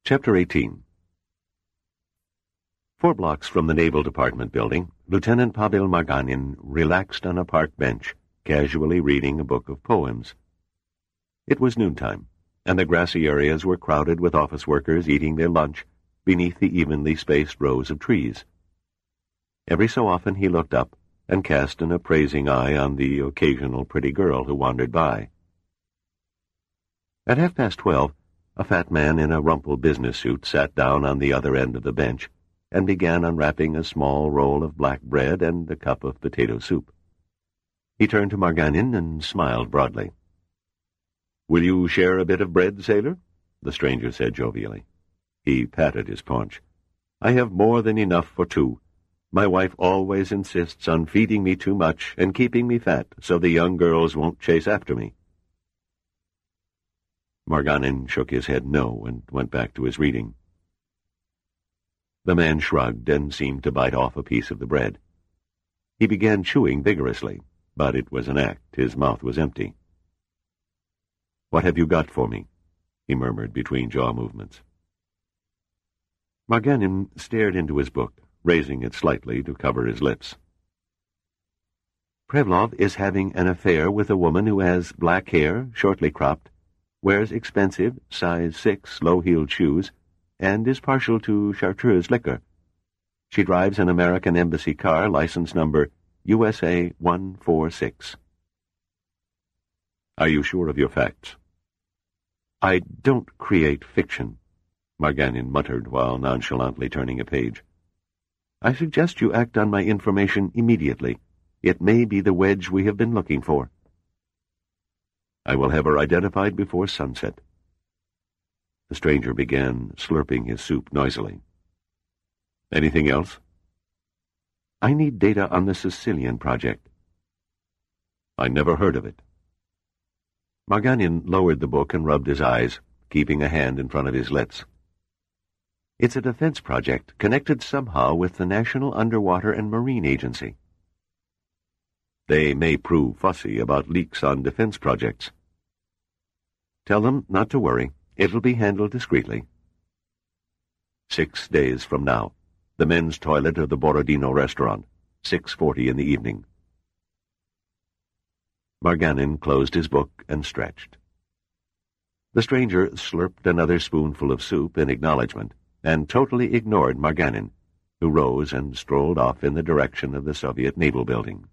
Chapter 18. 4 blocks from the Naval Department building, Lieutenant Pavel Marganin relaxed on a park bench, casually reading a book of poems. It was noontime, and the grassy areas were crowded with office workers eating their lunch beneath the evenly spaced rows of trees. Every so often he looked up and cast an appraising eye on the occasional pretty girl who wandered by. At 12:30, a fat man in a rumpled business suit sat down on the other end of the bench and began unwrapping a small roll of black bread and a cup of potato soup. He turned to Marganin and smiled broadly. "Will you share a bit of bread, sailor?" the stranger said jovially. He patted his paunch. "I have more than enough for 2. My wife always insists on feeding me too much and keeping me fat so the young girls won't chase after me." Marganin shook his head no and went back to his reading. The man shrugged and seemed to bite off a piece of the bread. He began chewing vigorously, but it was an act. His mouth was empty. "What have you got for me?" he murmured between jaw movements. Marganin stared into his book, raising it slightly to cover his lips. "Prevlov is having an affair with a woman who has black hair, shortly cropped, wears expensive, size 6 low-heeled shoes, and is partial to Chartreuse liquor. She drives an American Embassy car, license number USA 146. "Are you sure of your facts?" "I don't create fiction," Marganin muttered while nonchalantly turning a page. "I suggest you act on my information immediately. It may be the wedge we have been looking for." "I will have her identified before sunset." The stranger began slurping his soup noisily. "Anything else?" "I need data on the Sicilian project." "I never heard of it." Marganin lowered the book and rubbed his eyes, keeping a hand in front of his lips. "It's a defense project connected somehow with the National Underwater and Marine Agency." "They may prove fussy about leaks on defense projects." "Tell them not to worry. It'll be handled discreetly." 6 days from now. The men's toilet of the Borodino restaurant. 6:40 in the evening. Marganin closed his book and stretched. The stranger slurped another spoonful of soup in acknowledgment and totally ignored Marganin, who rose and strolled off in the direction of the Soviet Naval Building.